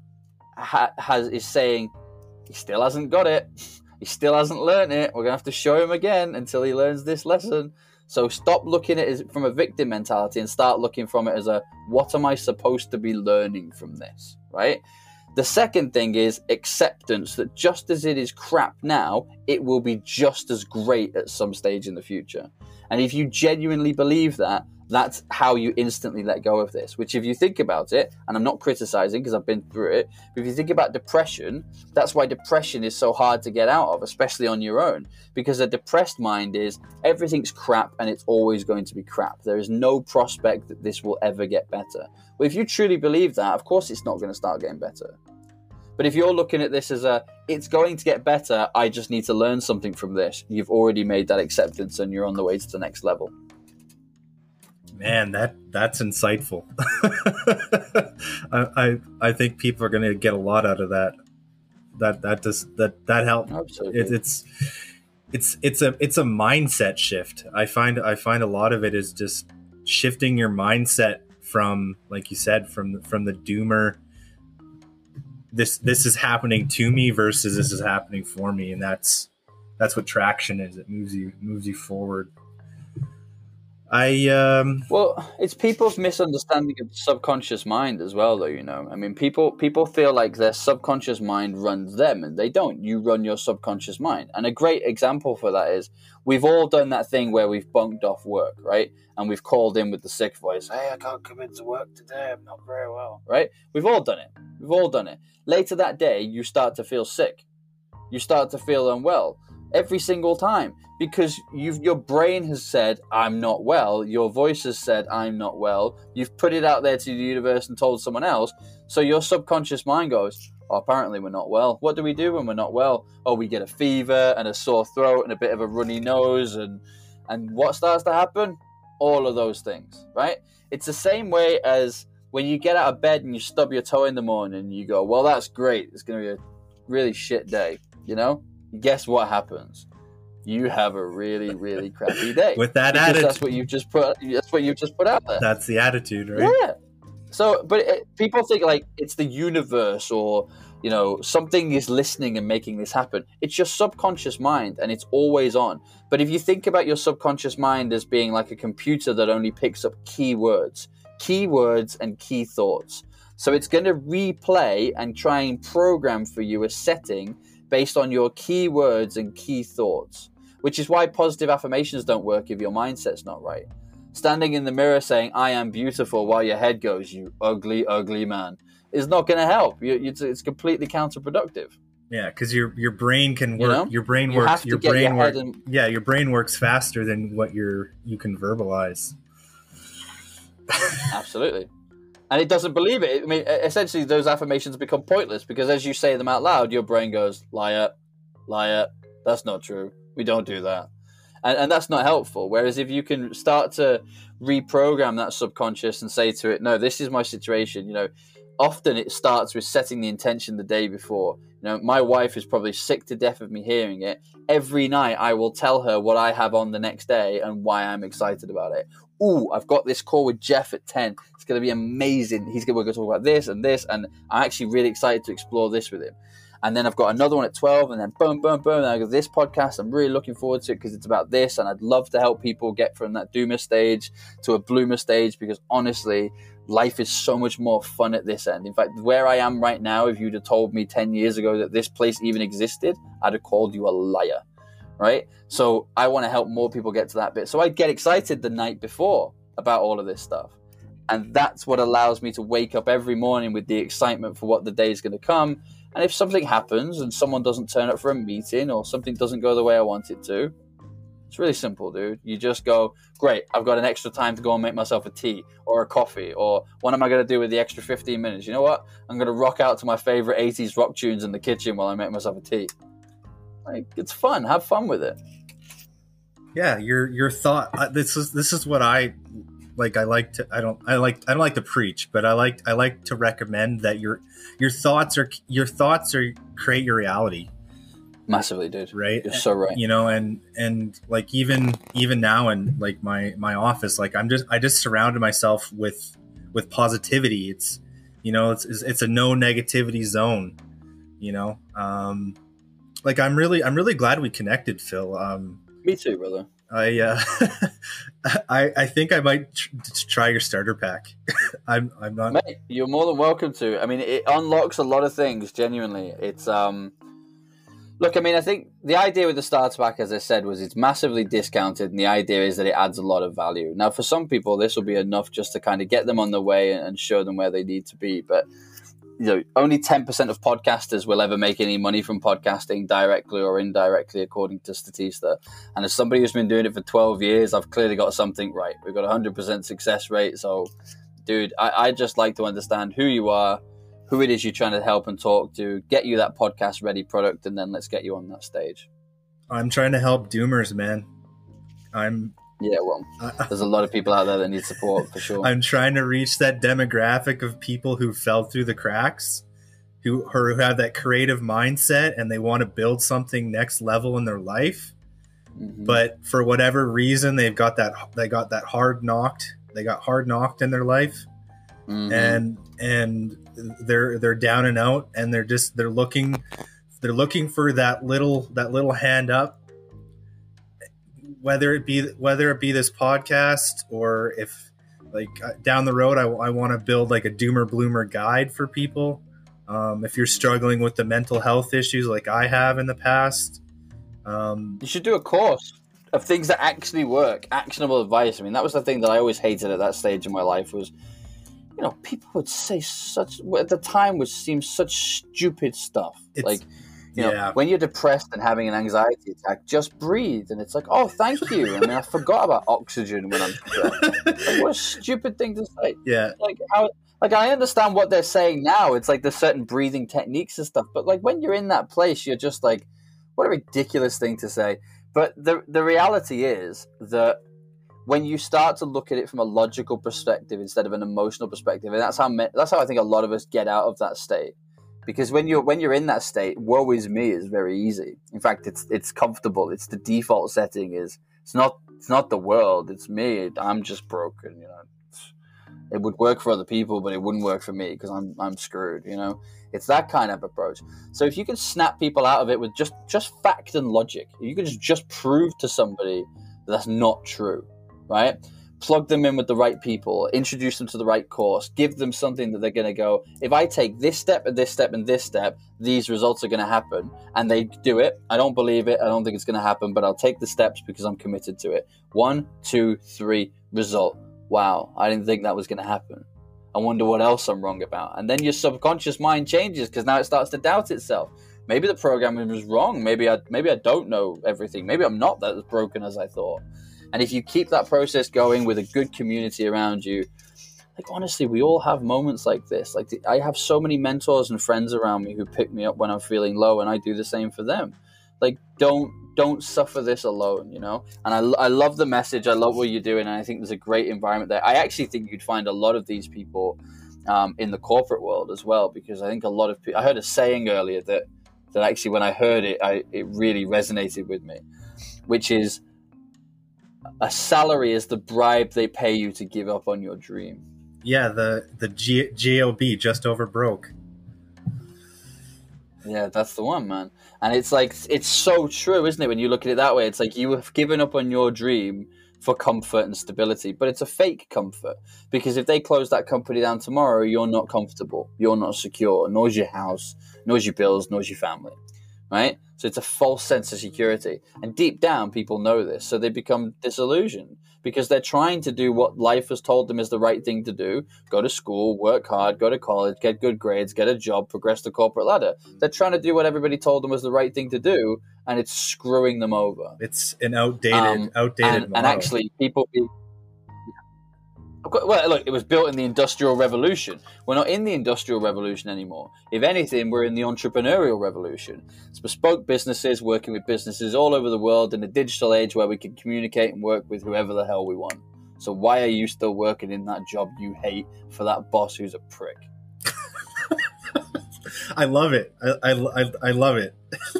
is saying, he still hasn't got it. He still hasn't learned it. We're going to have to show him again until he learns this lesson. So stop looking at it from a victim mentality and start looking from it as what am I supposed to be learning from this, right? The second thing is acceptance that just as it is crap now, it will be just as great at some stage in the future. And if you genuinely believe that, that's how you instantly let go of this, which if you think about it, and I'm not criticizing because I've been through it, but if you think about depression, that's why depression is so hard to get out of, especially on your own, because a depressed mind is everything's crap and it's always going to be crap. There is no prospect that this will ever get better. Well, if you truly believe that, of course it's not going to start getting better. But if you're looking at this as it's going to get better, I just need to learn something from this, you've already made that acceptance and you're on the way to the next level. Man, that's insightful. I think people are going to get a lot out of that. That helped. Absolutely. It's a mindset shift. I find a lot of it is just shifting your mindset from, like you said, from the doomer. This is happening to me versus this is happening for me, and that's what traction is. It moves you forward. Well, it's people's misunderstanding of the subconscious mind as well, though. I mean, people feel like their subconscious mind runs them, and they don't. You run your subconscious mind, and a great example for that is we've all done that thing where we've bunked off work, right? And we've called in with the sick voice. Hey, I can't come into work today. I'm not very well, right? We've all done it. Later that day, you start to feel sick. You start to feel unwell every single time. Because your brain has said, I'm not well. Your voice has said, I'm not well. You've put it out there to the universe and told someone else. So your subconscious mind goes, oh, apparently we're not well. What do we do when we're not well? Oh, we get a fever and a sore throat and a bit of a runny nose. And what starts to happen? All of those things, right? It's the same way as when you get out of bed and you stub your toe in the morning and you go, well, that's great. It's going to be a really shit day, Guess what happens? You have a really, really crappy day. With that attitude. That's what you've just put out there. That's the attitude, right? Yeah. So, but people think like it's the universe or, something is listening and making this happen. It's your subconscious mind and it's always on. But if you think about your subconscious mind as being like a computer that only picks up keywords and key thoughts. So it's going to replay and try and program for you a setting based on your keywords and key thoughts, which is why positive affirmations don't work if your mindset's not right. Standing in the mirror saying, I am beautiful, while your head goes, you ugly, ugly man, is not going to help. It's completely counterproductive. Yeah, because your brain can work. Your brain works. Your brain works faster than what you can verbalize. Absolutely. And it doesn't believe it. I mean, essentially, those affirmations become pointless because as you say them out loud, your brain goes, liar, liar, that's not true. We don't do that. And that's not helpful. Whereas if you can start to reprogram that subconscious and say to it, no, this is my situation, you know, often it starts with setting the intention the day before. You know, my wife is probably sick to death of me hearing it. Every night I will tell her what I have on the next day and why I'm excited about it. Ooh, I've got this call with Jeff at 10. It's going to be amazing. We're going to talk about this, and I'm actually really excited to explore this with him. And then I've got another one at 12, and then boom, boom, boom. And I got this podcast. I'm really looking forward to it because it's about this, and I'd love to help people get from that doomer stage to a bloomer stage because honestly, life is so much more fun at this end. In fact, where I am right now, if you'd have told me 10 years ago that this place even existed, I'd have called you a liar, right? So I want to help more people get to that bit. So I get excited the night before about all of this stuff. And that's what allows me to wake up every morning with the excitement for what the day is going to come. And if something happens and someone doesn't turn up for a meeting or something doesn't go the way I want it to, it's really simple, dude. You just go, great, I've got an extra time to go and make myself a tea or a coffee, or what am I going to do with the extra 15 minutes? You know what? I'm going to rock out to my favorite 80s rock tunes in the kitchen while I make myself a tea. Like, it's fun. Have fun with it. Yeah, your thought. This is what I like. I don't like to preach, but I like to recommend that your thoughts are create your reality. Massively, dude. Right? You're so right. You know, and like even now in like my office, like I just surrounded myself with positivity. It's, you know, it's a no negativity zone, you know. Like I'm really glad we connected, Phil. Me too, brother. I think I might try your starter pack. I'm not. Mate, you're more than welcome to. I mean, it unlocks a lot of things. Genuinely, it's Look, I mean, I think the idea with the starter pack, as I said, was it's massively discounted, and the idea is that it adds a lot of value. Now, for some people, this will be enough just to kind of get them on the way and show them where they need to be. But you know, only 10% of podcasters will ever make any money from podcasting directly or indirectly, according to Statista. And as somebody who's been doing it for 12 years, I've clearly got something right. We've got a 100% success rate. So, dude, I just like to understand who you are, who it is you're trying to help and talk to, get you that podcast ready product, and then let's get you on that stage. I'm trying to help doomers, man. Yeah, well, there's a lot of people out there that need support for sure. I'm trying to reach that demographic of people who fell through the cracks, who have that creative mindset and they want to build something next level in their life. Mm-hmm. But for whatever reason, they got hard knocked in their life. Mm-hmm. And they're down and out, and they're looking for that little hand up. Whether it be this podcast, or if like down the road, I want to build like a doomer bloomer guide for people. If you're struggling with the mental health issues like I have in the past, you should do a course of things that actually work, actionable advice. I mean, that was the thing that I always hated at that stage in my life was, you know, people would say such, at the time, would seem such stupid stuff. You know, when you're depressed and having an anxiety attack, just breathe. And it's like, oh, thank you. I mean, I forgot about oxygen when I'm stressed. Like, what a stupid thing to say. Yeah. Like I understand what they're saying now. It's like there's certain breathing techniques and stuff. But like when you're in that place, you're just like, what a ridiculous thing to say. But the reality is that when you start to look at it from a logical perspective instead of an emotional perspective, and that's how I think a lot of us get out of that state. Because when you're in that state, woe is me is very easy. In fact, it's comfortable. It's the default setting. It's not the world. It's me. I'm just broken. You know, it would work for other people, but it wouldn't work for me because I'm screwed. You know, it's that kind of approach. So if you can snap people out of it with just fact and logic, you can just prove to somebody that that's not true, right? Plug them in with the right people, introduce them to the right course, give them something that they're going to go, if I take this step and this step and this step, these results are going to happen. And they do it. I don't believe it. I don't think it's going to happen, but I'll take the steps because I'm committed to it. 1, 2, 3, result. Wow, I didn't think that was going to happen. I wonder what else I'm wrong about. And then your subconscious mind changes because now it starts to doubt itself. Maybe the programming was wrong. Maybe I don't know everything. Maybe I'm not that broken as I thought. And if you keep that process going with a good community around you, like, honestly, we all have moments like this. Like, I have so many mentors and friends around me who pick me up when I'm feeling low, and I do the same for them. Like, don't suffer this alone, you know? And I love the message. I love what you're doing, and I think there's a great environment there. I actually think you'd find a lot of these people in the corporate world as well, because I think a lot of people, I heard a saying earlier that actually when I heard it, it really resonated with me, which is, a salary is the bribe they pay you to give up on your dream. Yeah, the JOB, just over broke. Yeah, that's the one, man. And it's like, it's so true, isn't it? When you look at it that way, it's like you have given up on your dream for comfort and stability, but it's a fake comfort, because if they close that company down tomorrow, you're not comfortable, you're not secure, nor is your house, nor is your bills, nor is your family, right? So it's a false sense of security, and deep down people know this, so they become disillusioned because they're trying to do what life has told them is the right thing to do: go to school, work hard, go to college, get good grades, get a job, progress the corporate ladder. They're trying to do what everybody told them was the right thing to do, and it's screwing them over. It's an outdated model. And actually, people. Well, look, it was built in the Industrial Revolution. We're not in the Industrial Revolution anymore. If anything, we're in the entrepreneurial revolution. It's bespoke businesses working with businesses all over the world in a digital age where we can communicate and work with whoever the hell we want. So why are you still working in that job you hate for that boss who's a prick? I love it. I love it.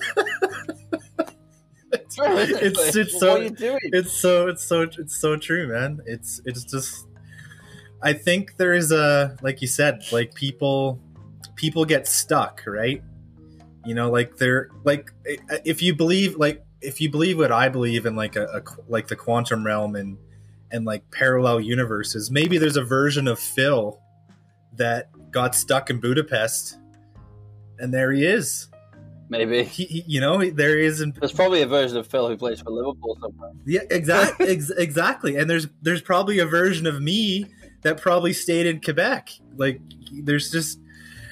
It's so true, man. It's just, I think there is like you said, like people get stuck, right? You know, like they're like, if you believe what I believe in, like like the quantum realm and like parallel universes, maybe there's a version of Phil that got stuck in Budapest, and there he is. Maybe there's probably a version of Phil who plays for Liverpool somewhere. Yeah, exactly. And there's probably a version of me that probably stayed in Quebec. Like, there's just,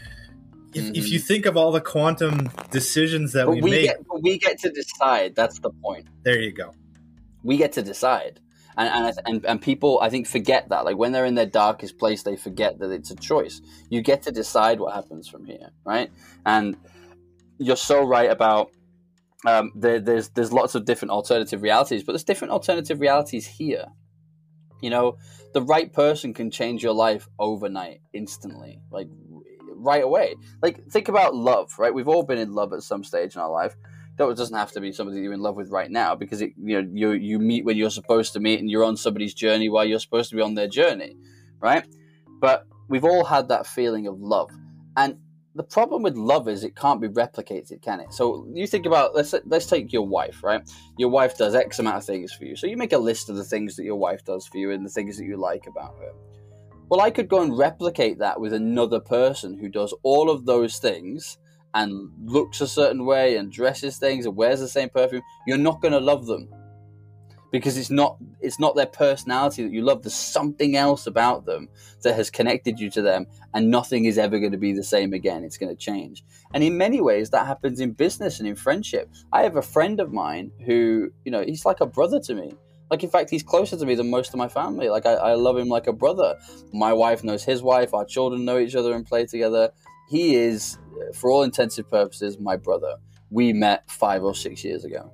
if you think of all the quantum decisions that we make, we get to decide. That's the point. There you go. We get to decide, and people, I think, forget that. Like, when they're in their darkest place, they forget that it's a choice. You get to decide what happens from here, right? And you're so right about there's lots of different alternative realities, but there's different alternative realities here. You know, the right person can change your life overnight, instantly, like right away. Like, think about love, right? We've all been in love at some stage in our life. Though it doesn't have to be somebody you're in love with right now, because you meet when you're supposed to meet, and you're on somebody's journey while you're supposed to be on their journey, right? But we've all had that feeling of love, and the problem with love is it can't be replicated, can it? So you think about, let's take your wife, right? Your wife does X amount of things for you. So you make a list of the things that your wife does for you and the things that you like about her. Well, I could go and replicate that with another person who does all of those things and looks a certain way and dresses things and wears the same perfume. You're not going to love them, because it's not their personality that you love. There's something else about them that has connected you to them, and nothing is ever going to be the same again. It's going to change. And in many ways, that happens in business and in friendship. I have a friend of mine who, he's like a brother to me. Like, in fact, he's closer to me than most of my family. Like, I love him like a brother. My wife knows his wife. Our children know each other and play together. He is, for all intensive purposes, my brother. We met 5 or 6 years ago,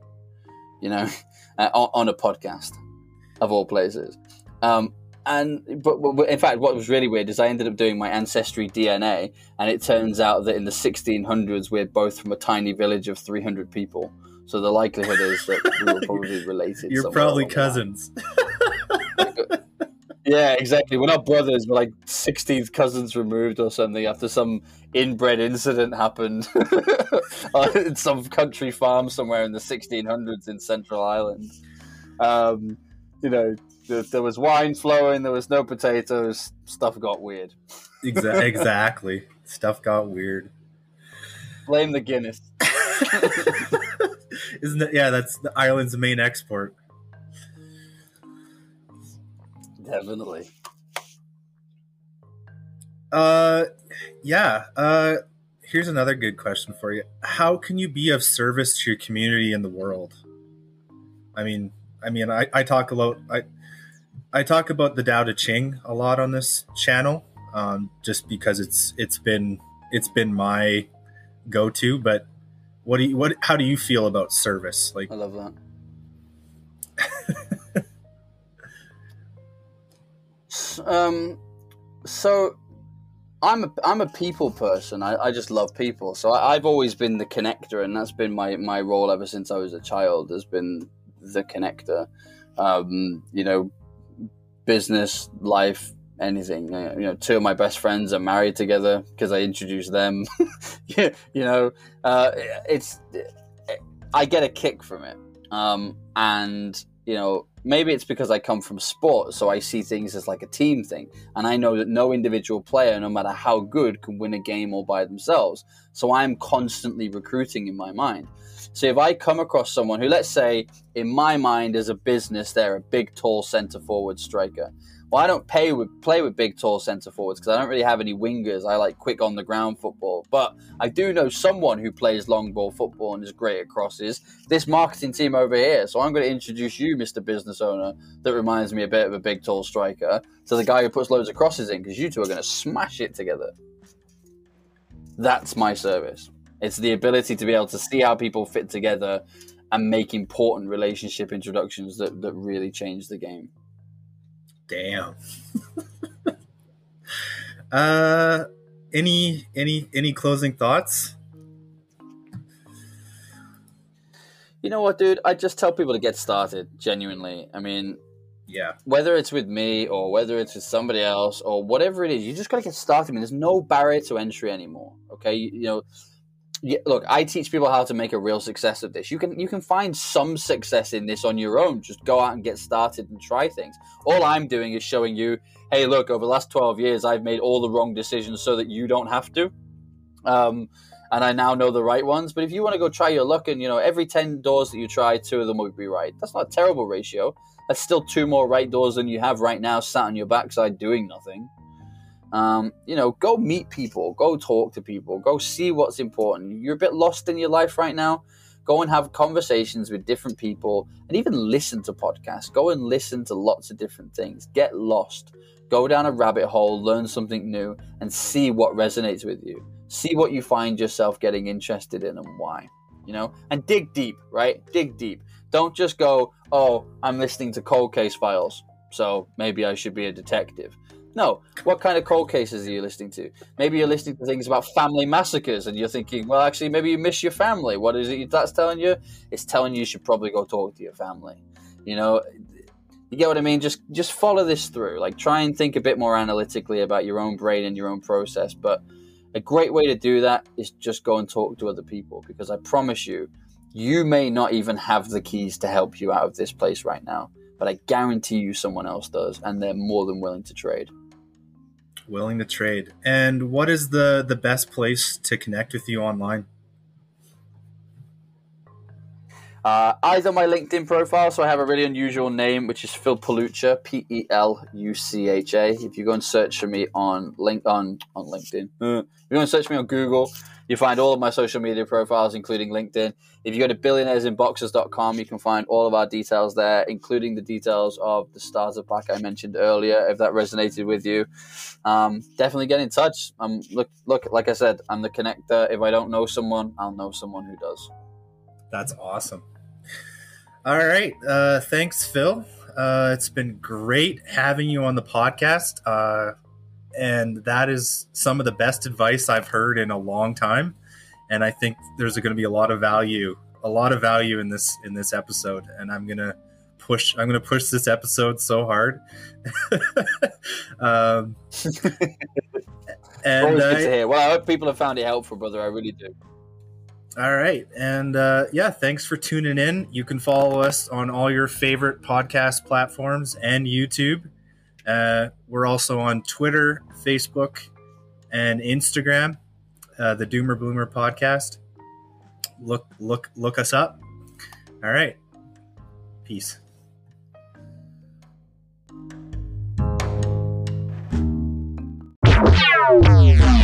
on a podcast, of all places. But in fact, what was really weird is I ended up doing my ancestry DNA, and it turns out that in the 1600s, we're both from a tiny village of 300 people. So the likelihood is that we were probably related. You're probably cousins. Yeah, exactly. We're not brothers. We're like 16th cousins removed or something after some inbred incident happened in some country farm somewhere in the 1600s in Central Ireland. There was wine flowing, there was no potatoes, stuff got weird. Exactly. Stuff got weird. Blame the Guinness. Isn't it? Yeah, that's the Ireland's main export. Definitely. Here's another good question for you. How can you be of service to your community and the world? I talk a lot. I talk about the Tao Te Ching a lot on this channel, just because it's been my go-to. But how do you feel about service? Like, I love that. So I'm a people person. I just love people. So I've always been the connector, and that's been my role ever since I was a child. Has been the connector. Business, life, anything. Two of my best friends are married together because I introduced them. I get a kick from it, and maybe it's because I come from sport, so I see things as like a team thing. And I know that no individual player, no matter how good, can win a game all by themselves. So I'm constantly recruiting in my mind. So if I come across someone who, let's say, in my mind as a business, they're a big, tall centre forward striker. Well, I don't play with big, tall centre forwards because I don't really have any wingers. I like quick on the ground football. But I do know someone who plays long ball football and is great at crosses. This marketing team over here. So I'm going to introduce you, Mr. Business Owner, that reminds me a bit of a big, tall striker, to the guy who puts loads of crosses in, because you two are going to smash it together. That's my service. It's the ability to be able to see how people fit together and make important relationship introductions that really change the game. Damn. Any closing thoughts? You know what, dude? I just tell people to get started, genuinely. I mean, yeah. Whether it's with me or whether it's with somebody else or whatever it is, you just got to get started. I mean, there's no barrier to entry anymore, okay? Look, I teach people how to make a real success of this. You can find some success in this on your own. Just go out and get started and try things. All I'm doing is showing you, hey, look, over the last 12 years, I've made all the wrong decisions so that you don't have to. And I now know the right ones. But if you want to go try your luck and, every 10 doors that you try, 2 of them will be right. That's not a terrible ratio. That's still 2 more right doors than you have right now sat on your backside doing nothing. Go meet people, go talk to people, go see what's important. You're a bit lost in your life right now. Go and have conversations with different people and even listen to podcasts. Go and listen to lots of different things. Get lost. Go down a rabbit hole, learn something new, and see what resonates with you. See what you find yourself getting interested in and why. And dig deep, right? Dig deep. Don't just go, oh, I'm listening to cold case files, so maybe I should be a detective. No. What kind of cold cases are you listening to? Maybe you're listening to things about family massacres and you're thinking, well, actually, maybe you miss your family. What is it that's telling you? It's telling you should probably go talk to your family. You get what I mean? Just follow this through. Like, try and think a bit more analytically about your own brain and your own process. But a great way to do that is just go and talk to other people, because I promise you, you may not even have the keys to help you out of this place right now. But I guarantee you someone else does, and they're more than willing to trade. Willing to trade. And what is the best place to connect with you online? Either my LinkedIn profile, so I have a really unusual name, which is Phil Pelucha, Pelucha. If you go and search for me on LinkedIn, if you go and search for me on Google, you find all of my social media profiles, including LinkedIn. If you go to billionairesinboxers.com, you can find all of our details there, including the details of the starter pack I mentioned earlier, if that resonated with you. Definitely get in touch. Look, like I said, I'm the connector. If I don't know someone, I'll know someone who does. That's awesome. All right. Thanks, Phil. It's been great having you on the podcast. And that is some of the best advice I've heard in a long time. And I think there's going to be a lot of value in this episode. And I'm going to push this episode so hard. And always good to hear. Well, I hope people have found it helpful, brother. I really do. All right. And thanks for tuning in. You can follow us on all your favorite podcast platforms and YouTube. We're also on Twitter, Facebook, and Instagram, the Doomer Bloomer Podcast. Look us up. All right. Peace. Yeah.